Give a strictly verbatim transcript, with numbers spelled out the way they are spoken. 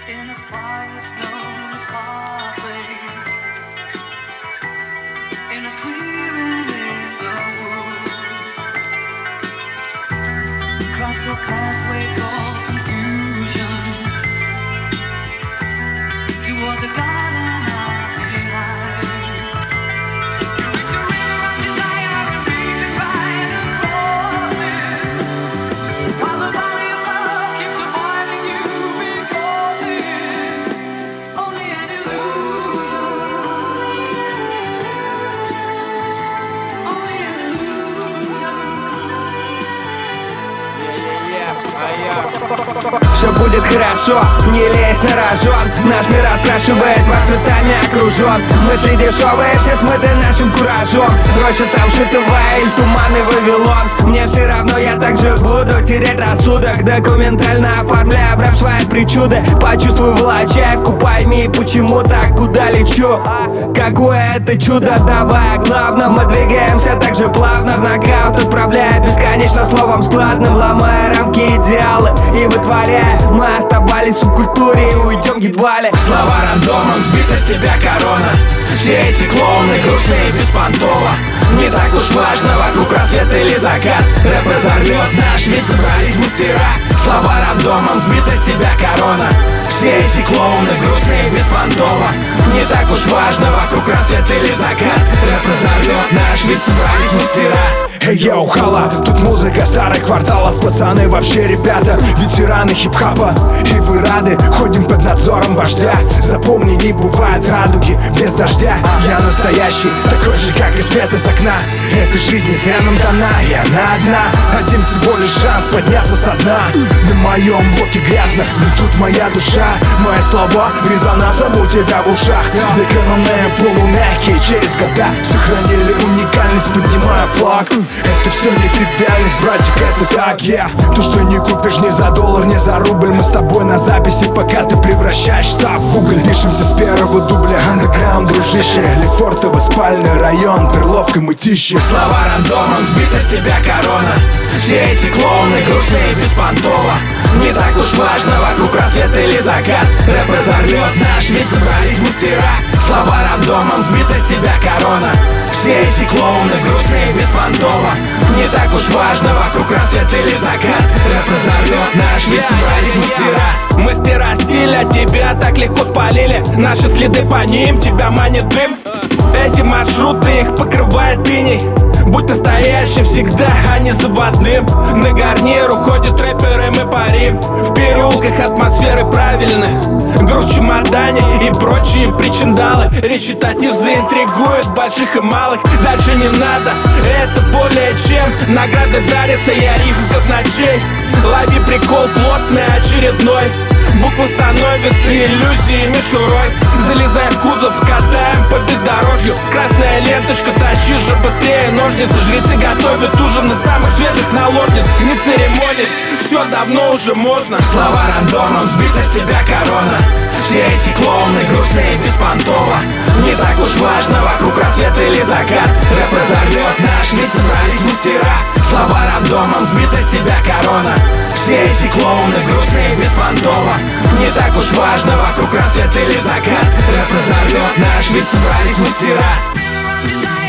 in a forest known as heartbreak, in a clearing in the wood, cross a pathway called confusion, toward the garden of delight. It's a river of desire, and we can try to cross it, while the valley of love keeps avoiding you, because it's only an illusion, only an illusion. Все будет хорошо, не лезь на рожон. Наш мир раскрашивает, вас цветами окружен. Мысли дешевые, все смыты нашим куражом. Роща самшитовая или туманный Вавилон. Мне все равно, я также буду терять рассудок, документально оформляя в рэп свои причуды. Почувствуй волочаевку, пойми, почему так, куда лечу. Какое это чудо, давай о главном. Мы двигаемся так же плавно, в нокаут отправляя бесконечно словом складным, ломая рамки идеалы и вытворяя. Мы оставались в субкультуре и уйдем едва ли. Слова рандомом, сбита с тебя корона. Все эти клоуны грустные беспонтово. Не так уж важно, вокруг рассвет или закат. Рэп разорвет наш мир, собрались мастера. Слова рандомом, сбита с тебя корона. Все эти клоуны грустные беспонтово. Не так уж важно, вокруг рассвет или закат. Рэп разорвет наш вид, собрались мастера. Эй, йоу, хала, тут музыка старых кварталов. Пацаны вообще ребята, ветераны хип-хапа. И вы рады, ходим под надзором вождя. Запомни, не бывает радуги без дождя. Я настоящий, такой же, как и свет из окна. Эта жизнь не зря нам дана, и она одна. Один всего лишь шанс подняться со дна. На моем блоке грязно, но тут моя душа. Мои слова резонансом у тебя в ушах. Закроманные полумягкие через года сохранили уникальность, поднимая флаг. Это все не тривиальность, братик, это так, я yeah. То, что не купишь ни за доллар, ни за рубль. Мы с тобой на записи, пока ты превращаешь штаб в уголь. Пишемся с первого дубля, андеграунд, дружище. Лефортово, спальный район, Перловка, мытище. Слова рандомом, сбита с тебя корона. Все эти клоуны грустные беспонтово. Не так уж важно, вокруг рассвет или закат. Рэп разорвет наш вид, собрались мастера. Слова рандомом, сбита с тебя корона. Все эти клоуны грустные беспонтово. Не так уж важно, вокруг рассвет или закат. Рэп разорвет наш вид, собрались мастера. Мастера стиля, тебя так легко спалили. Наши следы по ним, тебя манит дым. Эти маршруты, их покрывает иней. Будь настоящим всегда, а не заводным. На гарнир уходят рэперы, мы парим. В переулках атмосферы правильны. Груз в чемодане и прочие причиндалы. Речитатив заинтригует больших и малых. Дальше не надо, это более чем. Награды дарятся, я рифм казначей. Лови прикол плотный, очередной. Буквы становятся иллюзией мишурой. Залезаем в кузов, катаем по бездорожью. Красная ленточка, тащи же быстрее ножницы. Жрецы готовят ужин из самых свежих наложниц. Не церемонясь, все давно уже можно. Слова рандомом, сбита с тебя корона. Все эти клоуны грустные беспонтово. Не так уж важно, вокруг рассвет или закат. Рэп разорвет наш вид, собрались мастера. Слова рандомом, сбита с тебя корона. Все эти клоуны грустные беспонтово. Не так уж важно, вокруг рассвет или закат. Рэп разорвет наш вид, собрались мастера.